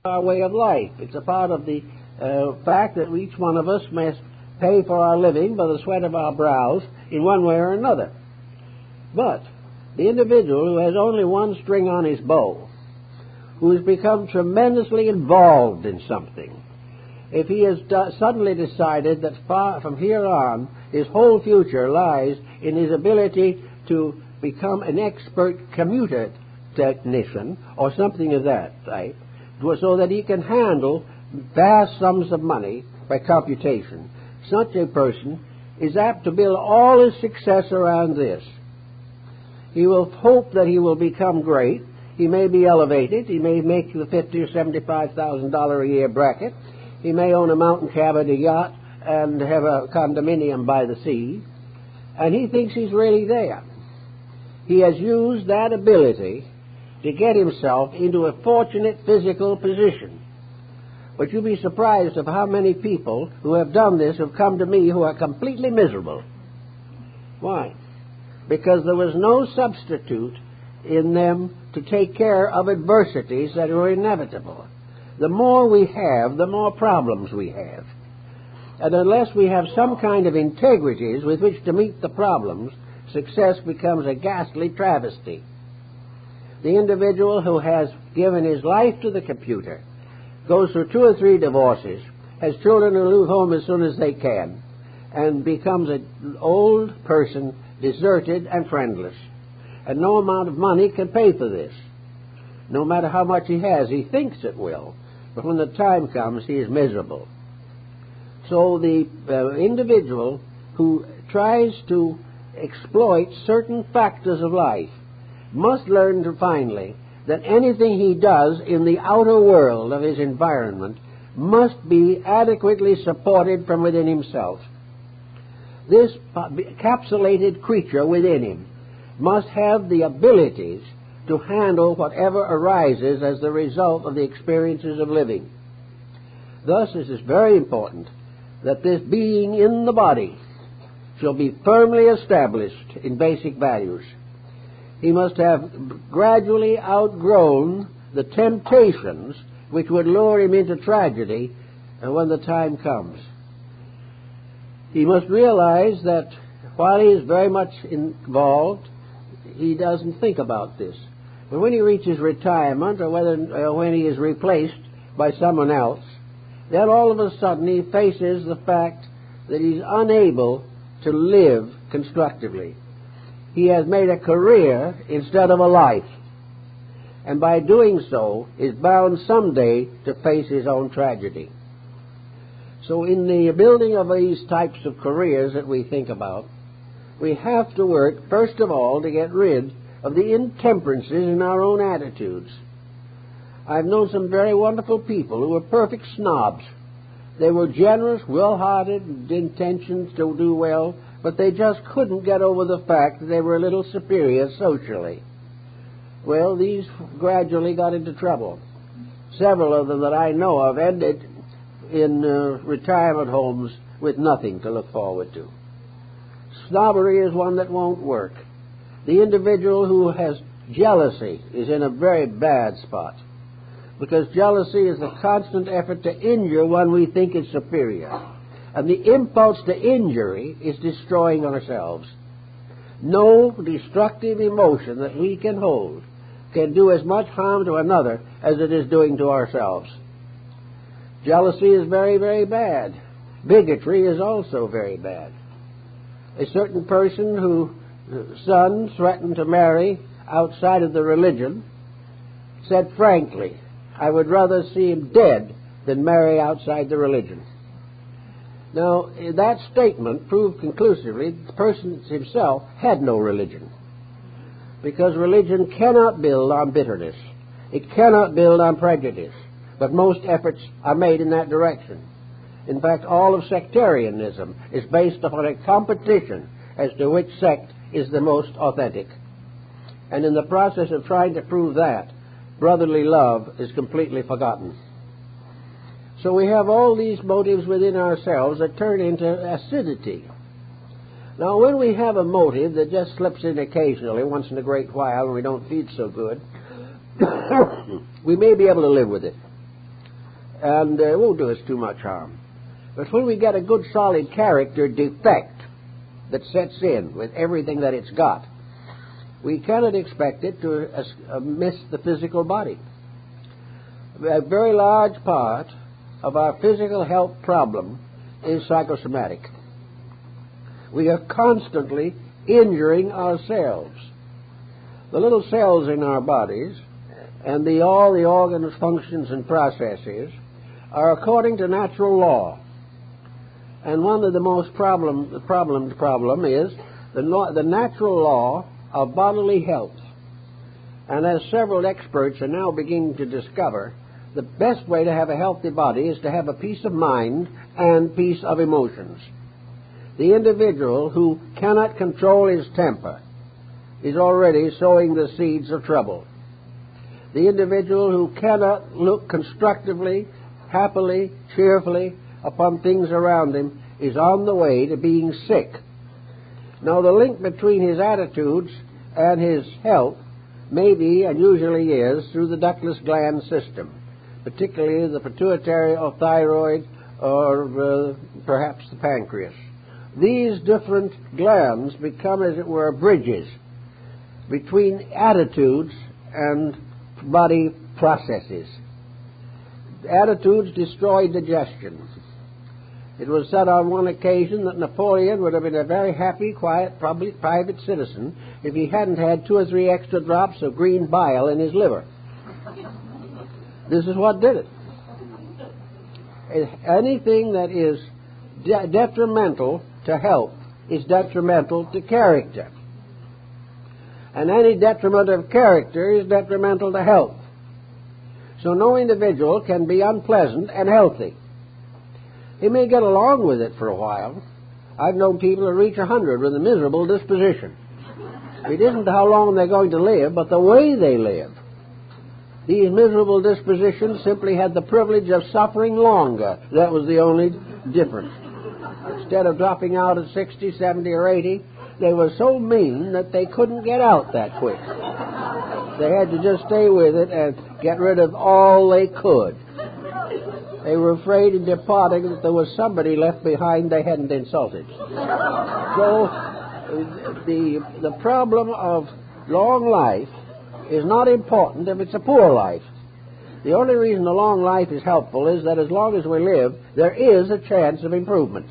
our way of life. It's a part of the fact that each one of us must pay for our living by the sweat of our brows in one way or another. But the individual who has only one string on his bow, who has become tremendously involved in something, if he has suddenly decided that from here on his whole future lies in his ability to become an expert commuter technician or something of that type, so that he can handle vast sums of money by computation, such a person is apt to build all his success around this. He will hope that he will become great. He may be elevated. He may make the $50,000 or $75,000 a year bracket. He may own a mountain cabin, a yacht, and have a condominium by the sea. And he thinks he's really there. He has used that ability to get himself into a fortunate physical position. But you'll be surprised of how many people who have done this have come to me who are completely miserable. Why? Because there was no substitute in them to take care of adversities that are inevitable. The more we have, the more problems we have. And unless we have some kind of integrities with which to meet the problems, success becomes a ghastly travesty. The individual who has given his life to the computer goes through 2 or 3 divorces, has children who leave home as soon as they can, and becomes an old person, deserted and friendless. And no amount of money can pay for this. No matter how much he has, he thinks it will. But when the time comes, he is miserable. So the individual who tries to exploit certain factors of life must learn to finally that anything he does in the outer world of his environment must be adequately supported from within himself. This encapsulated creature within him must have the abilities to handle whatever arises as the result of the experiences of living. Thus, it is very important that this being in the body shall be firmly established in basic values. He must have gradually outgrown the temptations which would lure him into tragedy when the time comes. He must realize that while he is very much involved, he doesn't think about this. But when he reaches retirement, or when he is replaced by someone else, then all of a sudden he faces the fact that he's unable to live constructively. He has made a career instead of a life, and by doing so is bound someday to face his own tragedy. So in the building of these types of careers that we think about, we have to work, first of all, to get rid of the intemperances in our own attitudes. I've known some very wonderful people who were perfect snobs. They were generous, well-hearted, intentions to do well, but they just couldn't get over the fact that they were a little superior socially. Well, these gradually got into trouble. Several of them that I know of ended in retirement homes with nothing to look forward to. Snobbery is one that won't work. The individual who has jealousy is in a very bad spot, because jealousy is the constant effort to injure one we think is superior. And the impulse to injury is destroying ourselves. No destructive emotion that we can hold can do as much harm to another as it is doing to ourselves. Jealousy is very, very bad. Bigotry is also very bad. A certain person whose son threatened to marry outside of the religion said frankly, "I would rather see him dead than marry outside the religion." Now, that statement proved conclusively the person himself had no religion, because religion cannot build on bitterness. It cannot build on prejudice, but most efforts are made in that direction. In fact, all of sectarianism is based upon a competition as to which sect is the most authentic. And in the process of trying to prove that, brotherly love is completely forgotten. So we have all these motives within ourselves that turn into acidity. Now, when we have a motive that just slips in occasionally, once in a great while, and we don't feel so good, we may be able to live with it. and it won't do us too much harm. But when we get a good solid character defect that sets in with everything that it's got, we cannot expect it to miss the physical body. A very large part of our physical health problem is psychosomatic. We are constantly injuring ourselves. The little cells in our bodies and all the organs, functions, and processes are according to natural law. And one of the most problem is the natural law of bodily health. And as several experts are now beginning to discover, the best way to have a healthy body is to have a peace of mind and peace of emotions. The individual who cannot control his temper is already sowing the seeds of trouble. The individual who cannot look constructively, happily, cheerfully upon things around him is on the way to being sick. Now, the link between his attitudes and his health may be, and usually is, through the ductless gland system, particularly the pituitary or thyroid or perhaps the pancreas. These different glands become, as it were, bridges between attitudes and body processes. Attitudes destroy digestion. It was said on one occasion that Napoleon would have been a very happy, quiet, private citizen if he hadn't had 2 or 3 extra drops of green bile in his liver. This is what did it. Anything that is detrimental to health is detrimental to character. And any detriment of character is detrimental to health. So no individual can be unpleasant and healthy. He may get along with it for a while. I've known people who reach 100 with a miserable disposition. It isn't how long they're going to live, but the way they live. These miserable dispositions simply had the privilege of suffering longer. That was the only difference. Instead of dropping out at 60, 70, or 80, they were so mean that they couldn't get out that quick. They had to just stay with it and get rid of all they could. They were afraid in departing that there was somebody left behind they hadn't insulted. So the problem of long life is not important if it's a poor life. The only reason a long life is helpful is that as long as we live, there is a chance of improvement.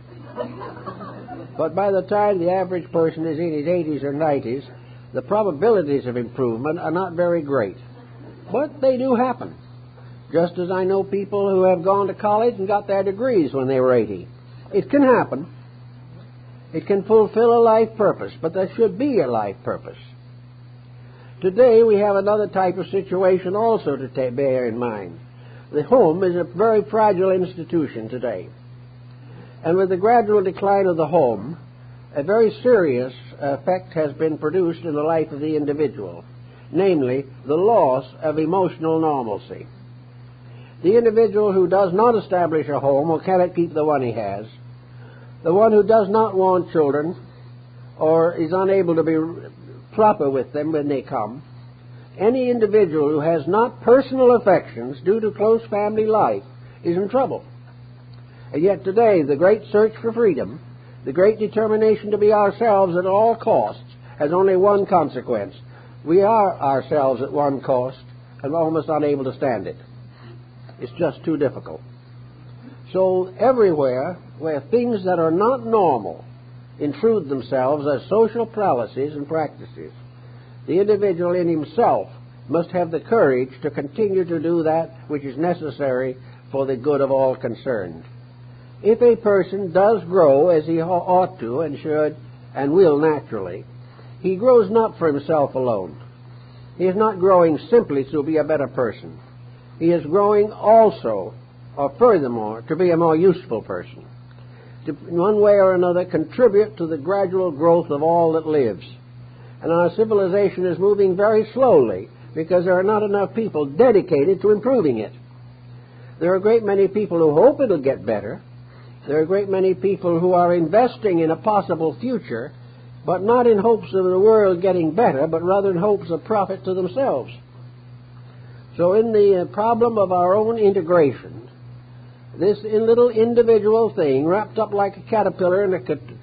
But by the time the average person is in his 80s or 90s, the probabilities of improvement are not very great. But they do happen. Just as I know people who have gone to college and got their degrees when they were 80. It can happen. It can fulfill a life purpose, but there should be a life purpose. Today we have another type of situation also to bear in mind. The home is a very fragile institution today. And with the gradual decline of the home, a very serious effect has been produced in the life of the individual, namely the loss of emotional normalcy. The individual who does not establish a home or cannot keep the one he has, the one who does not want children or is unable to be proper with them when they come, any individual who has not personal affections due to close family life is in trouble. And yet today, the great search for freedom, the great determination to be ourselves at all costs, has only one consequence. We are ourselves at one cost and almost unable to stand it. It's just too difficult. So everywhere where things that are not normal intrude themselves as social policies and practices, the individual in himself must have the courage to continue to do that which is necessary for the good of all concerned. If a person does grow as he ought to and should and will naturally, he grows not for himself alone. He is not growing simply to be a better person. He is growing also, or furthermore, to be a more useful person, to in one way or another contribute to the gradual growth of all that lives. And our civilization is moving very slowly because there are not enough people dedicated to improving it. There are a great many people who hope it'll get better. There are a great many people who are investing in a possible future, but not in hopes of the world getting better, but rather in hopes of profit to themselves. So in the problem of our own integration, this little individual thing, wrapped up like a caterpillar in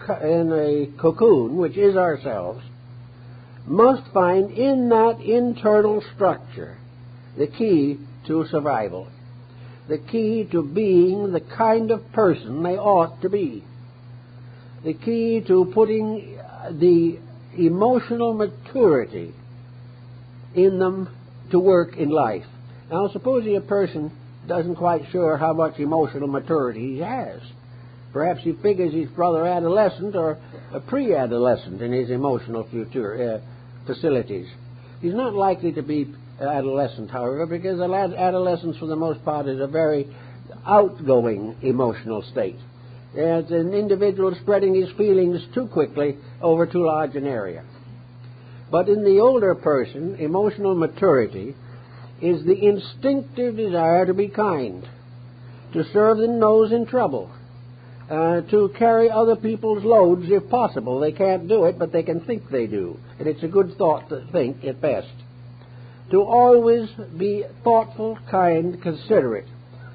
a cocoon, which is ourselves, must find in that internal structure the key to survival, the key to being the kind of person they ought to be, the key to putting the emotional maturity in them to work in life. Now, supposing a person doesn't quite sure how much emotional maturity he has. Perhaps he figures he's rather adolescent or a pre-adolescent in his emotional facilities. He's not likely to be adolescent, however, because adolescence, for the most part, is a very outgoing emotional state. It's an individual spreading his feelings too quickly over too large an area. But in the older person, emotional maturity is the instinctive desire to be kind, to serve those in trouble, to carry other people's loads if possible. They can't do it, but they can think they do. And it's a good thought to think at best. To always be thoughtful, kind, considerate,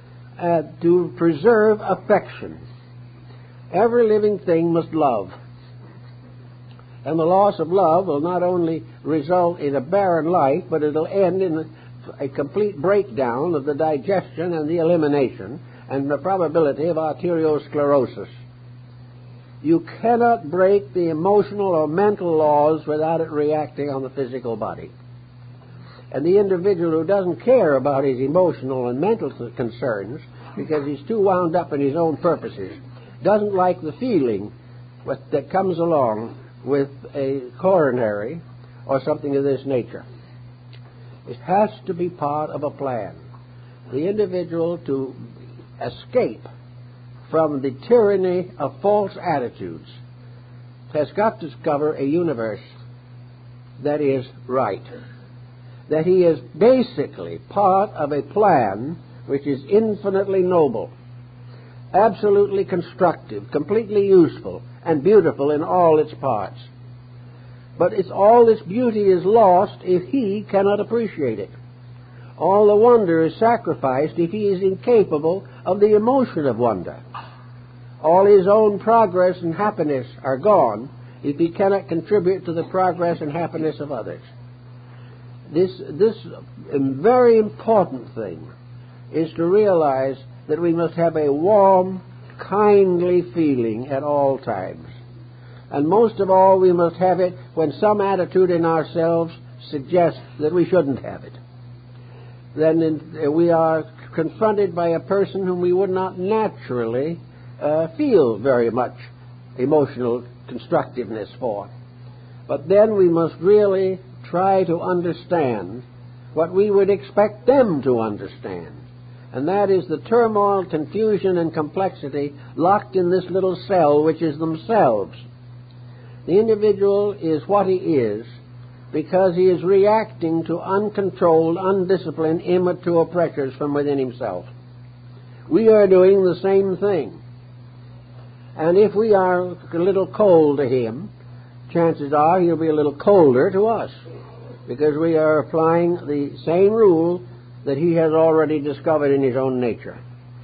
to preserve affection. Every living thing must love. And the loss of love will not only result in a barren life, but it'll end in a complete breakdown of the digestion and the elimination and the probability of arteriosclerosis. You cannot break the emotional or mental laws without it reacting on the physical body. And the individual who doesn't care about his emotional and mental concerns because he's too wound up in his own purposes, doesn't like the feeling that comes along with a coronary or something of this nature. It has to be part of a plan. The individual to escape from the tyranny of false attitudes has got to discover a universe that is right, that he is basically part of a plan which is infinitely noble, absolutely constructive, completely useful, and beautiful in all its parts. But all this beauty is lost if he cannot appreciate it. All the wonder is sacrificed if he is incapable of the emotion of wonder. All his own progress and happiness are gone if he cannot contribute to the progress and happiness of others. This very important thing is to realize that we must have a warm, kindly feeling at all times. And most of all, we must have it when some attitude in ourselves suggests that we shouldn't have it. Then we are confronted by a person whom we would not naturally feel very much emotional constructiveness for. But then we must really try to understand what we would expect them to understand. And that is the turmoil, confusion, and complexity locked in this little cell, which is themselves. The individual is what he is because he is reacting to uncontrolled, undisciplined, immature pressures from within himself. We are doing the same thing. And if we are a little cold to him, chances are he'll be a little colder to us because we are applying the same rule that he has already discovered in his own nature.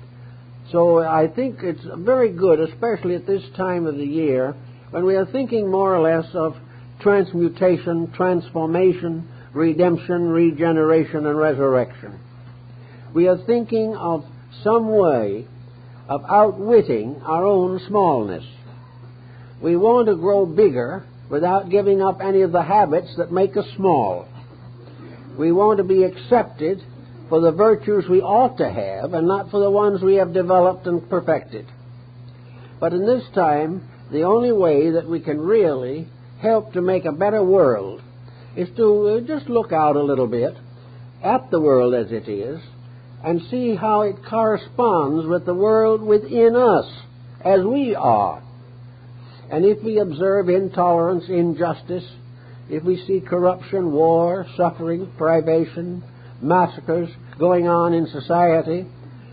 So I think it's very good, especially at this time of the year, when we are thinking more or less of transmutation, transformation, redemption, regeneration, and resurrection. We are thinking of some way of outwitting our own smallness. We want to grow bigger without giving up any of the habits that make us small. We want to be accepted for the virtues we ought to have and not for the ones we have developed and perfected. But in this time, the only way that we can really help to make a better world is to just look out a little bit at the world as it is and see how it corresponds with the world within us as we are. And if we observe intolerance, injustice, if we see corruption, war, suffering, privation, massacres going on in society,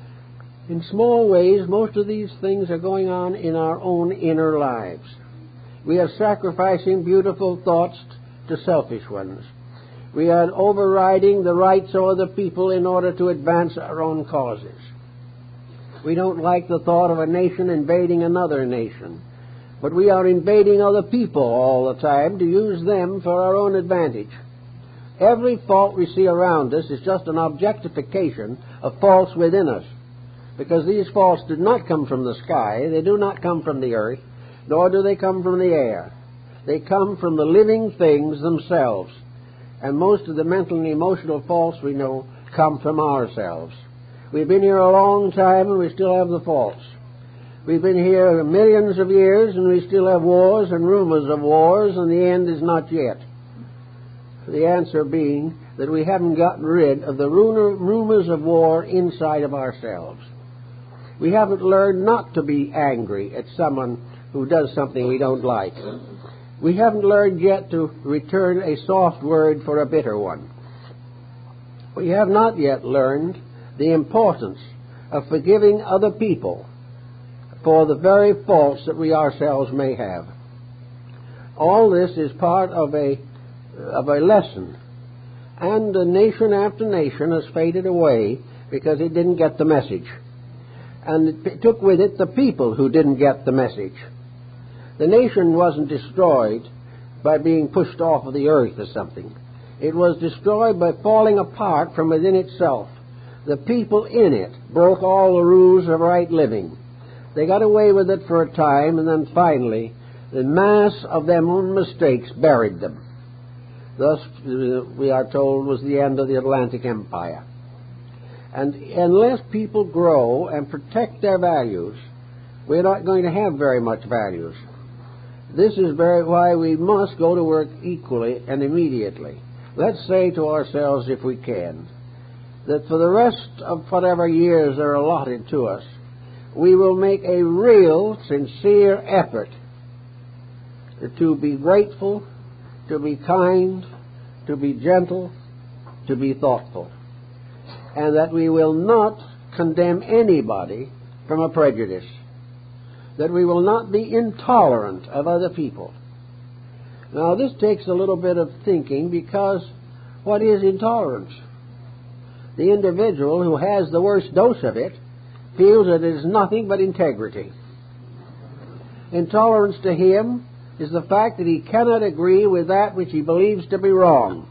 in small ways, most of these things are going on in our own inner lives. We are sacrificing beautiful thoughts to selfish ones. We are overriding the rights of other people in order to advance our own causes. We don't like the thought of a nation invading another nation. But we are invading other people all the time to use them for our own advantage. Every fault we see around us is just an objectification of faults within us. Because these faults did not come from the sky, they do not come from the earth, nor do they come from the air. They come from the living things themselves. And most of the mental and emotional faults we know come from ourselves. We've been here a long time and we still have the faults. We've been here millions of years and we still have wars and rumors of wars, and the end is not yet. The answer being that we haven't gotten rid of the rumors of war inside of ourselves. We haven't learned not to be angry at someone who does something we don't like. We haven't learned yet to return a soft word for a bitter one. We have not yet learned the importance of forgiving other people for the very faults that we ourselves may have. All this is part of a lesson. And nation after nation has faded away because it didn't get the message. And it took with it the people who didn't get the message. The nation wasn't destroyed by being pushed off of the earth or something. It was destroyed by falling apart from within itself. The people in it broke all the rules of right living. They got away with it for a time, and then finally the mass of their own mistakes buried them. Thus, we are told, was the end of the Atlantic Empire. And unless people grow and protect their values, we're not going to have very much values. This is why we must go to work equally and immediately. Let's say to ourselves, if we can, that for the rest of whatever years are allotted to us, we will make a real, sincere effort to be grateful, to be kind, to be gentle, to be thoughtful, and that we will not condemn anybody from a prejudice, that we will not be intolerant of other people. Now, this takes a little bit of thinking, because what is intolerance? The individual who has the worst dose of it feels that it is nothing but integrity. Intolerance to him is the fact that he cannot agree with that which he believes to be wrong.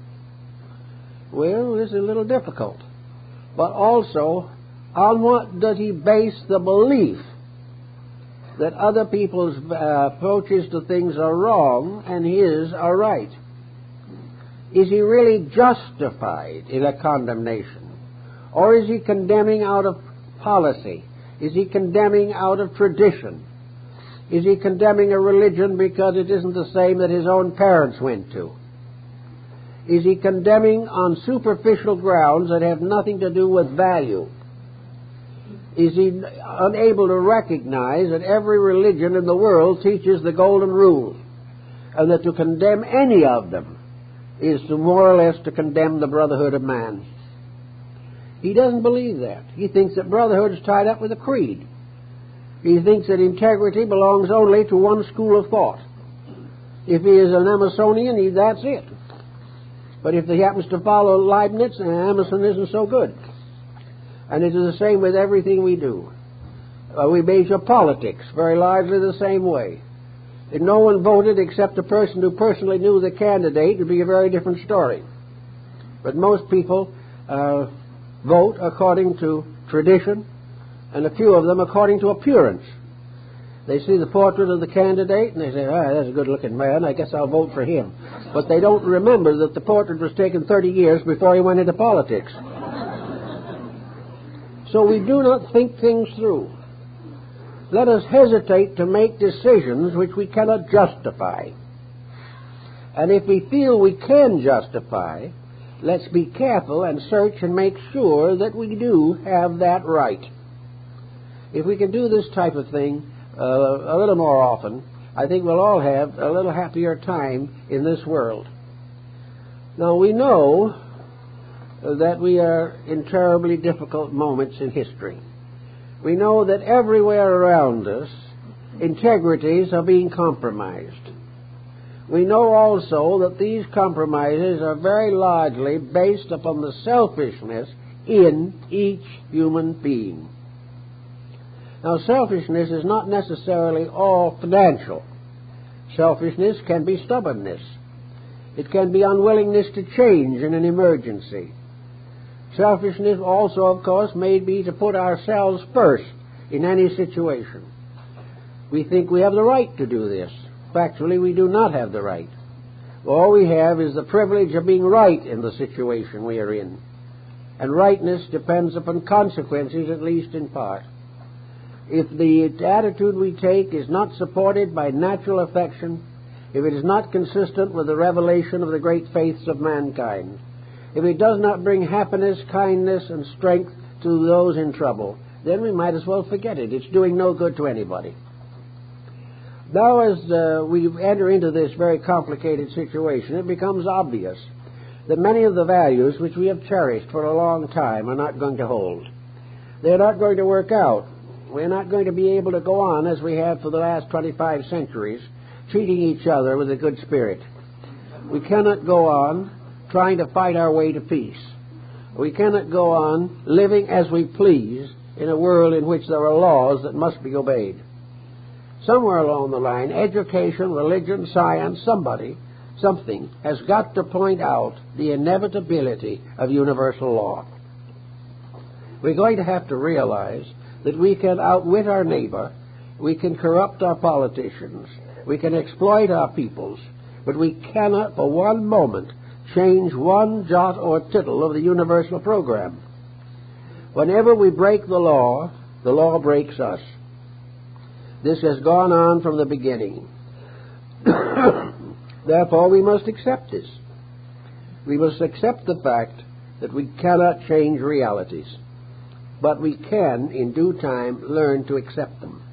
Well, this is a little difficult. But also, on what does he base the belief that other people's approaches to things are wrong and his are right? Is he really justified in a condemnation? Or is he condemning out of policy? Is he condemning out of tradition? Is he condemning a religion because it isn't the same that his own parents went to? Is he condemning on superficial grounds that have nothing to do with value? Is he unable to recognize that every religion in the world teaches the golden rule, and that to condemn any of them is to more or less to condemn the brotherhood of man? He doesn't believe that. He thinks that brotherhood is tied up with a creed. He thinks that integrity belongs only to one school of thought. If he is an Emersonian, that's it. But if he happens to follow Leibniz, Emerson isn't so good. And it is the same with everything we do. We measure politics very largely the same way. If no one voted except a person who personally knew the candidate, it would be a very different story. But most people vote according to tradition, and a few of them according to appearance. They see the portrait of the candidate and they say, that's a good-looking man, I guess I'll vote for him. But they don't remember that the portrait was taken 30 years before he went into politics. So we do not think things through. Let us hesitate to make decisions which we cannot justify. And if we feel we can justify, let's be careful and search and make sure that we do have that right. If we can do this type of thing a little more often, I think we'll all have a little happier time in this world. Now, we know that we are in terribly difficult moments in history. We know that everywhere around us, integrities are being compromised. We know also that these compromises are very largely based upon the selfishness in each human being. Now, selfishness is not necessarily all financial. Selfishness can be stubbornness. It can be unwillingness to change in an emergency. Selfishness also, of course, may be to put ourselves first in any situation. We think we have the right to do this. Factually, we do not have the right. All we have is the privilege of being right in the situation we are in. And rightness depends upon consequences, at least in part. If the attitude we take is not supported by natural affection, if it is not consistent with the revelation of the great faiths of mankind, if it does not bring happiness, kindness, and strength to those in trouble, then we might as well forget it. It's doing no good to anybody. Now, as we enter into this very complicated situation, it becomes obvious that many of the values which we have cherished for a long time are not going to hold. They're not going to work out. We're not going to be able to go on as we have for the last 25 centuries, treating each other with a good spirit. We cannot go on trying to fight our way to peace. We cannot go on living as we please in a world in which there are laws that must be obeyed. Somewhere along the line, education, religion, science, something has got to point out the inevitability of universal law. We're going to have to realize that we can outwit our neighbor, we can corrupt our politicians, we can exploit our peoples, but we cannot for one moment change one jot or tittle of the universal program. Whenever we break the law breaks us. This has gone on from the beginning. Therefore, we must accept this. We must accept the fact that we cannot change realities, but we can, in due time, learn to accept them.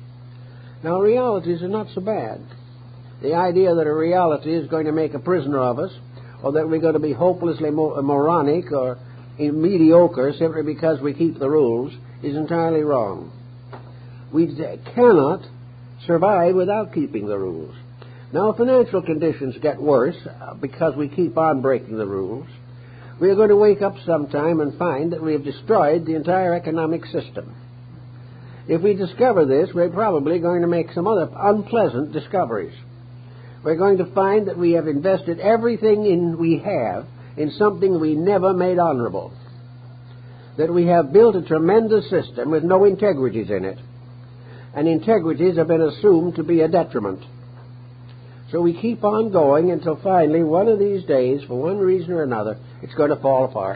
Now, realities are not so bad. The idea that a reality is going to make a prisoner of us, or that we're going to be hopelessly moronic or mediocre simply because we keep the rules, is entirely wrong. We cannot survive without keeping the rules. Now, if financial conditions get worse because we keep on breaking the rules, we are going to wake up sometime and find that we have destroyed the entire economic system. If we discover this, we're probably going to make some other unpleasant discoveries. We're going to find that we have invested everything we have in something we never made honorable, that we have built a tremendous system with no integrities in it, and integrities have been assumed to be a detriment. So we keep on going until finally, one of these days, for one reason or another, it's going to fall apart.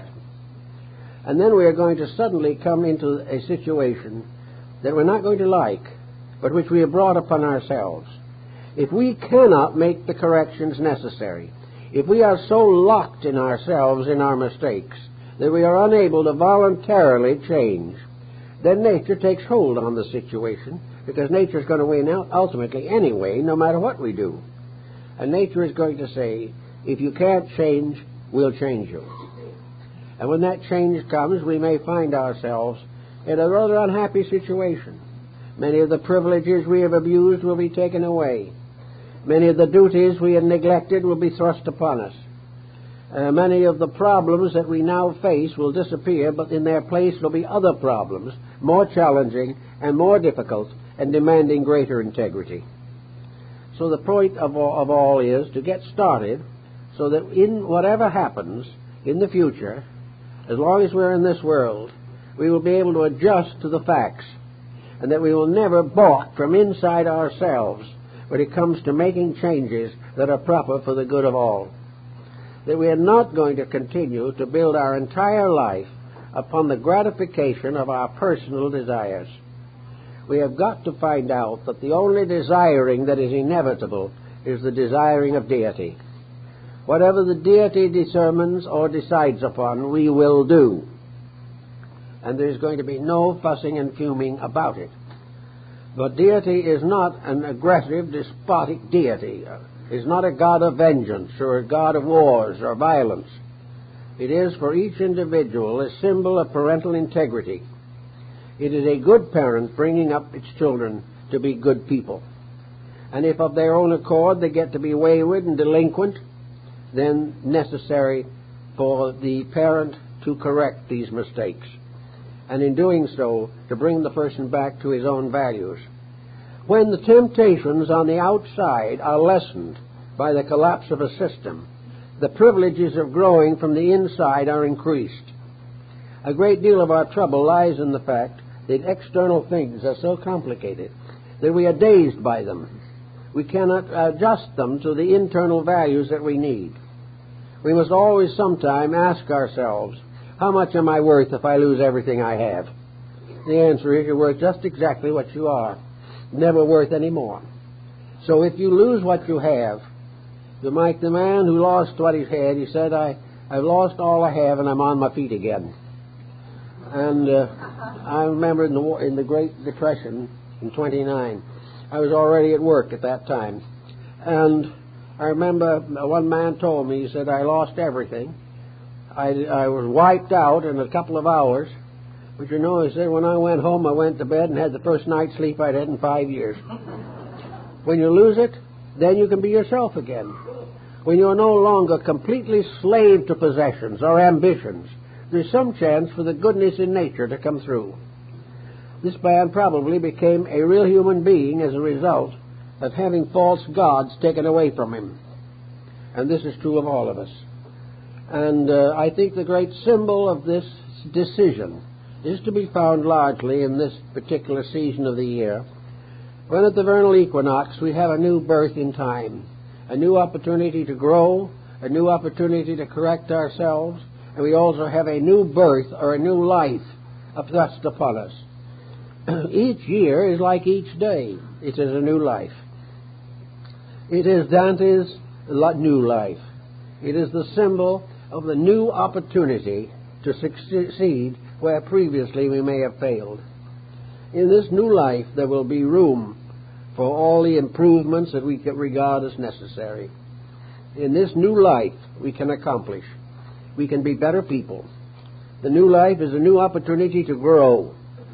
And then we are going to suddenly come into a situation that we're not going to like, but which we have brought upon ourselves. If we cannot make the corrections necessary, if we are so locked in ourselves in our mistakes that we are unable to voluntarily change, then nature takes hold on the situation, because nature is going to win out ultimately anyway, no matter what we do. And nature is going to say, if you can't change, we'll change you. And when that change comes, we may find ourselves in a rather unhappy situation. Many of the privileges we have abused will be taken away. Many of the duties we have neglected will be thrust upon us. Many of the problems that we now face will disappear, but in their place will be other problems, more challenging and more difficult and demanding greater integrity. So the point of all is to get started so that in whatever happens in the future, as long as we're in this world, we will be able to adjust to the facts, and that we will never balk from inside ourselves when it comes to making changes that are proper for the good of all. That we are not going to continue to build our entire life upon the gratification of our personal desires. We have got to find out that the only desiring that is inevitable is the desiring of deity. Whatever the deity determines or decides upon, we will do. And there's going to be no fussing and fuming about it. But deity is not an aggressive, despotic deity. It is not a god of vengeance or a god of wars or violence. It is for each individual a symbol of parental integrity. It is a good parent bringing up its children to be good people. And if of their own accord they get to be wayward and delinquent, then necessary for the parent to correct these mistakes. and in doing so, to bring the person back to his own values. When the temptations on the outside are lessened by the collapse of a system, the privileges of growing from the inside are increased. A great deal of our trouble lies in the fact that external things are so complicated that we are dazed by them. We cannot adjust them to the internal values that we need. We must always sometime ask ourselves, how much am I worth if I lose everything I have? The answer is you're worth just exactly what you are, never worth any more. So if you lose what you have, like the man who lost what he had, he said, I've lost all I have and I'm on my feet again. And I remember in the Great Depression in 1929, I was already at work at that time. And I remember one man told me, he said, I lost everything. I was wiped out in a couple of hours. But you know, he said, when I went home, I went to bed and had the first night's sleep I'd had in 5 years. When you lose it, then you can be yourself again. When you're no longer completely slave to possessions or ambitions, there's some chance for the goodness in nature to come through. This man probably became a real human being as a result of having false gods taken away from him. And this is true of all of us. And I think the great symbol of this decision is to be found largely in this particular season of the year, when at the vernal equinox we have a new birth in time, a new opportunity to grow, a new opportunity to correct ourselves, and we also have a new birth or a new life thrust upon us. Each year is like each day. It is a new life. It is Dante's new life. It is the symbol of the new opportunity to succeed where previously we may have failed. In this new life there will be room for all the improvements that we can regard as necessary. In this new life we can accomplish. We can be better people. The new life is a new opportunity to grow.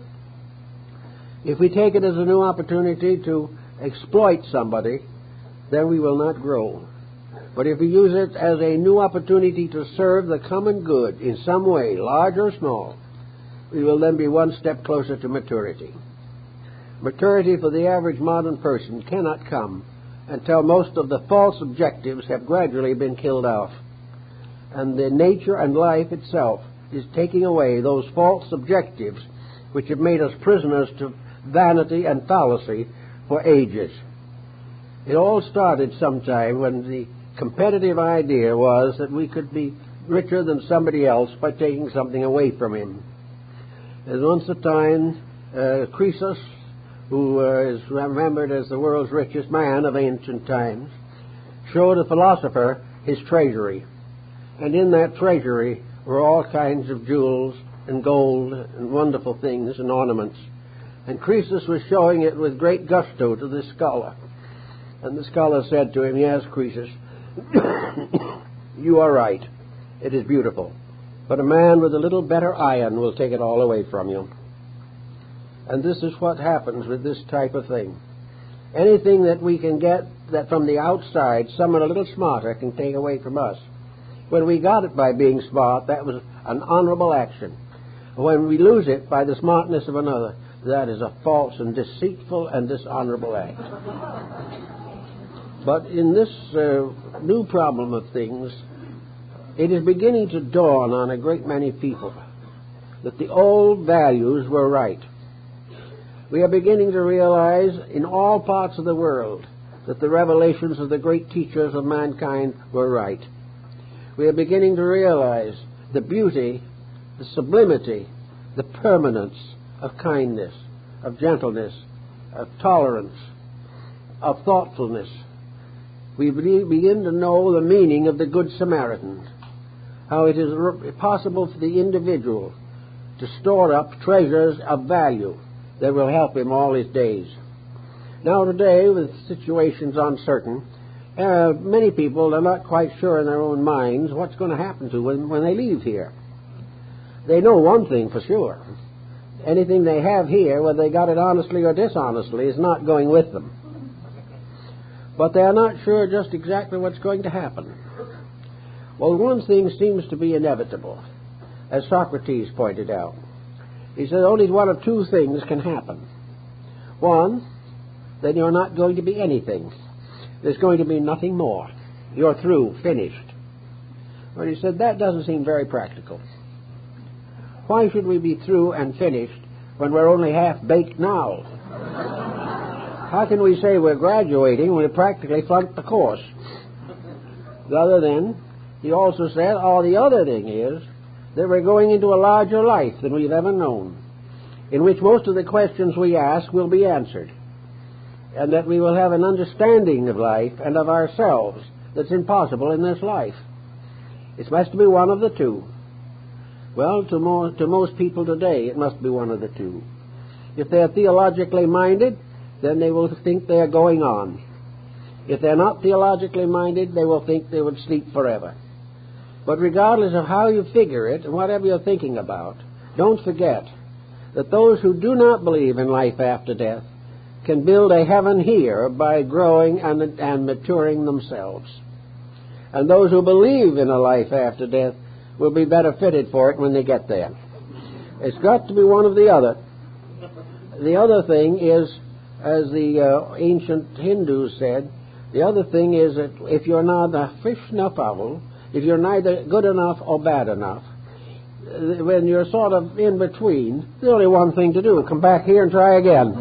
If we take it as a new opportunity to exploit somebody, then we will not grow. But if we use it as a new opportunity to serve the common good in some way, large or small, we will then be one step closer to maturity. Maturity for the average modern person cannot come until most of the false objectives have gradually been killed off. And the nature and life itself is taking away those false objectives which have made us prisoners to vanity and fallacy for ages. It all started sometime when the competitive idea was that we could be richer than somebody else by taking something away from him. There's once a time, Croesus, who is remembered as the world's richest man of ancient times, showed a philosopher his treasury. And in that treasury were all kinds of jewels and gold and wonderful things and ornaments. And Croesus was showing it with great gusto to this scholar. And the scholar said to him, yes, Croesus, you are right. It is beautiful. But a man with a little better iron will take it all away from you. And this is what happens with this type of thing. Anything that we can get that from the outside, someone a little smarter can take away from us. When we got it by being smart, that was an honorable action. When we lose it by the smartness of another, that is a false and deceitful and dishonorable act. But in this new problem of things, it is beginning to dawn on a great many people that the old values were right. We are beginning to realize in all parts of the world that the revelations of the great teachers of mankind were right. We are beginning to realize the beauty, the sublimity, the permanence of kindness, of gentleness, of tolerance, of thoughtfulness. We begin to know the meaning of the Good Samaritan, how it is possible for the individual to store up treasures of value that will help him all his days. Now today, with situations uncertain, many people are not quite sure in their own minds what's going to happen to them when they leave here. They know one thing for sure. Anything they have here, whether they got it honestly or dishonestly, is not going with them. But they are not sure just exactly what's going to happen. Well, one thing seems to be inevitable, as Socrates pointed out. He said only one of two things can happen. One, then you're not going to be anything. There's going to be nothing more. You're through, finished. But he said that doesn't seem very practical. Why should we be through and finished when we're only half-baked now? How can we say we're graduating when we practically flunked the course? Other than, he also said, the other thing is that we're going into a larger life than we've ever known, in which most of the questions we ask will be answered, and that we will have an understanding of life and of ourselves that's impossible in this life. It must be one of the two. Well, to most people today, it must be one of the two. If they're theologically minded, then they will think they're going on. If they're not theologically minded, they will think they would sleep forever. But regardless of how you figure it and whatever you're thinking about, don't forget that those who do not believe in life after death can build a heaven here by growing and maturing themselves. And those who believe in a life after death will be better fitted for it when they get there. It's got to be one or the other. The other thing is, as the ancient Hindus said, the other thing is that if you're not a fish enough owl, if you're neither good enough or bad enough, when you're sort of in between, there's only one thing to do: come back here and try again.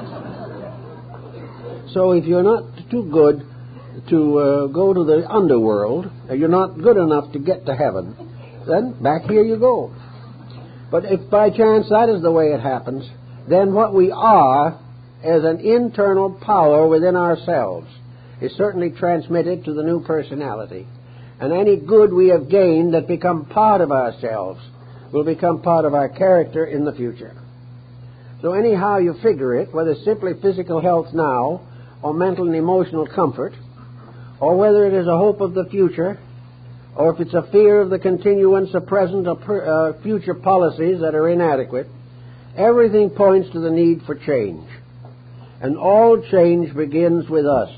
So if you're not too good to go to the underworld, and you're not good enough to get to heaven, then back here you go. But if by chance that is the way it happens, then what we are as an internal power within ourselves is certainly transmitted to the new personality. And any good we have gained that become part of ourselves will become part of our character in the future. So anyhow you figure it, whether it's simply physical health now, or mental and emotional comfort, or whether it is a hope of the future, or if it's a fear of the continuance of present or future policies that are inadequate, everything points to the need for change. And all change begins with us.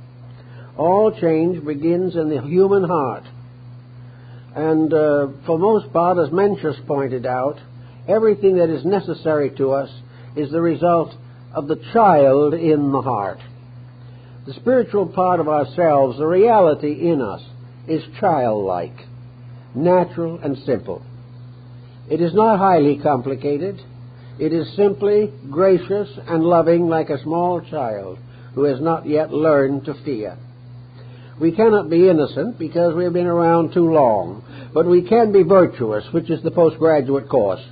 All change begins in the human heart. And for most part, as Mencius pointed out, everything that is necessary to us is the result of the child in the heart. The spiritual part of ourselves, the reality in us, is childlike, natural and simple. It is not highly complicated. It is simply gracious and loving like a small child who has not yet learned to fear. We cannot be innocent because we have been around too long, but we can be virtuous, which is the postgraduate course.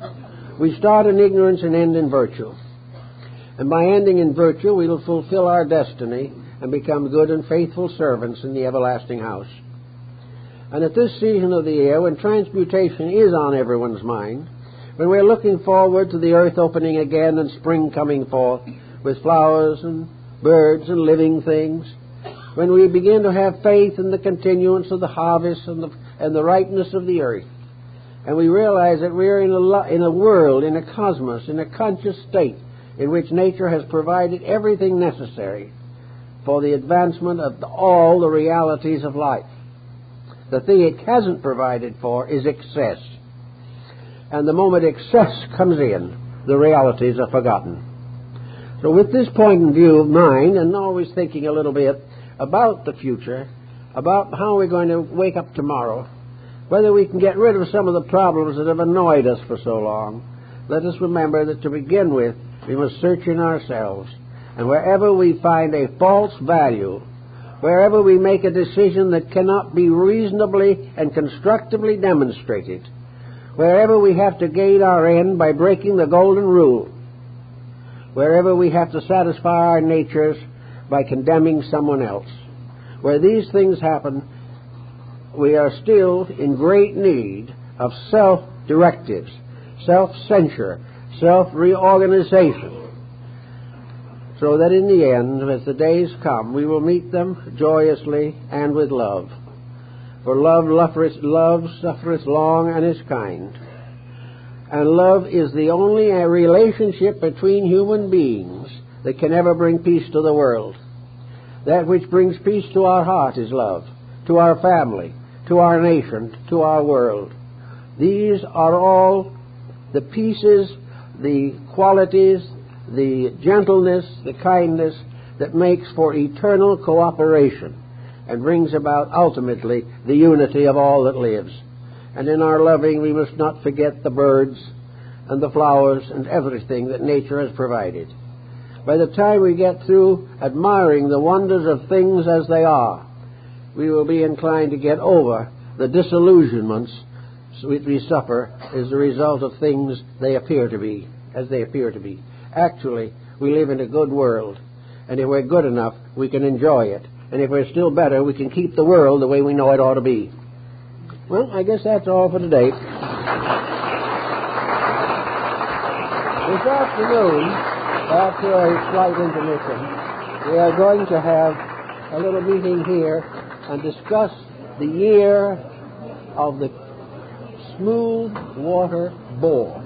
We start in ignorance and end in virtue. And by ending in virtue, we will fulfill our destiny and become good and faithful servants in the everlasting house. And at this season of the year, when transmutation is on everyone's mind, when we're looking forward to the earth opening again and spring coming forth with flowers and birds and living things, when we begin to have faith in the continuance of the harvest and the ripeness of the earth, and we realize that we're in a world, in a cosmos, in a conscious state in which nature has provided everything necessary for the advancement of all the realities of life. The thing it hasn't provided for is excess. And the moment excess comes in, the realities are forgotten. So with this point in view of mind, and always thinking a little bit about the future, about how we're going to wake up tomorrow, whether we can get rid of some of the problems that have annoyed us for so long, let us remember that to begin with, we must search in ourselves. And wherever we find a false value, wherever we make a decision that cannot be reasonably and constructively demonstrated, wherever we have to gain our end by breaking the golden rule, wherever we have to satisfy our natures by condemning someone else, where these things happen, we are still in great need of self-directives, self-censure, self-reorganization, so that in the end, as the days come, we will meet them joyously and with love. For love suffereth long and is kind. And love is the only relationship between human beings that can ever bring peace to the world. That which brings peace to our heart is love, to our family, to our nation, to our world. These are all the pieces, the qualities, the gentleness, the kindness that makes for eternal cooperation and brings about ultimately the unity of all that lives. And in our loving, we must not forget the birds and the flowers and everything that nature has provided. By the time we get through admiring the wonders of things as they are, we will be inclined to get over the disillusionments which we suffer as a result of things they appear to be, as they appear to be. Actually, we live in a good world, and if we're good enough, we can enjoy it. And if we're still better, we can keep the world the way we know it ought to be. Well, I guess that's all for today. This afternoon, after a slight intermission, we are going to have a little meeting here and discuss the year of the smooth water bore.